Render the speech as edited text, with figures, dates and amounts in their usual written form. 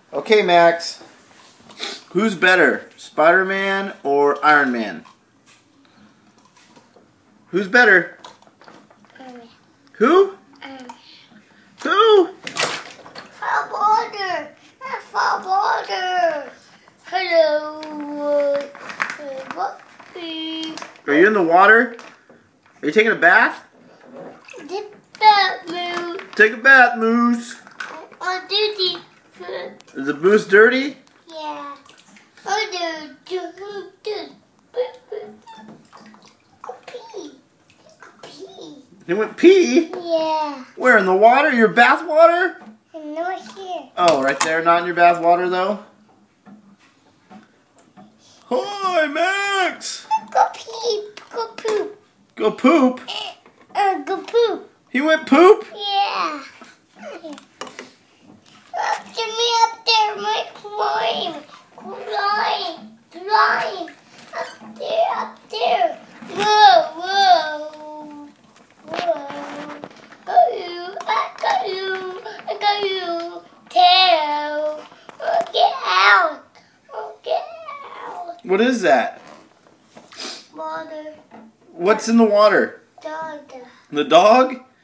Okay, Max. Who's better, Spider-Man or Iron Man? Who's better? Who? Who? Fall water. Fall water. Hello. Are you in the water? Are you taking a bath? Take a bath, Moose. On duty. Is the Moose dirty? Yeah. Go pee. He went pee? Yeah. Where, in the water? Your bath water? No here. Oh, right there, not in your bath water though? Hi, Max! Go pee. Go poop. Go poop? Go poop. He went poop? Yeah. Get me up there, my climb. Climb. Up there. Whoa. I got you. Tail. Get out. What is that? Water. What's in the water? Dog. The dog?